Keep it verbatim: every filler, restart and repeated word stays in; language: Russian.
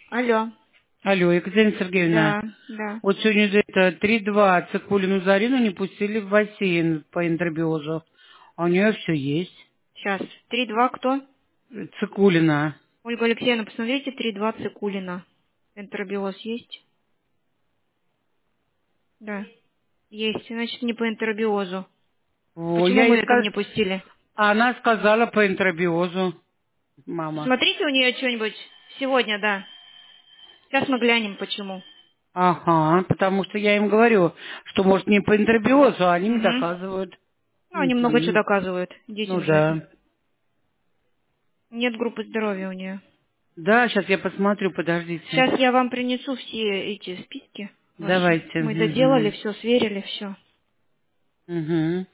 Алло. Алло, Екатерина Сергеевна. Да, да. Вот сегодня это три-два Цикулину Зарину не пустили в бассейн по энтеробиозу. А у нее все есть. Сейчас. Три-два кто? Цикулина. Ольга Алексеевна, посмотрите, три-два Цикулина. Энтеробиоз есть? Да. Есть. Значит, не по энтеробиозу. О, Почему я мы ей ее там сказ... не пустили? А она сказала по энтеробиозу, мама. Смотрите у нее что-нибудь. Сегодня, да. Сейчас мы глянем, почему. Ага, потому что я им говорю, что может не по энтеробиозу, а они мне Угу. доказывают. Ну, они много чего Угу. доказывают. Идите Ну уже. да. Нет группы здоровья у нее. Да, сейчас я посмотрю, подождите. Сейчас я вам принесу все эти списки ваши. Давайте. Мы доделали Угу. все, сверили все. Угу.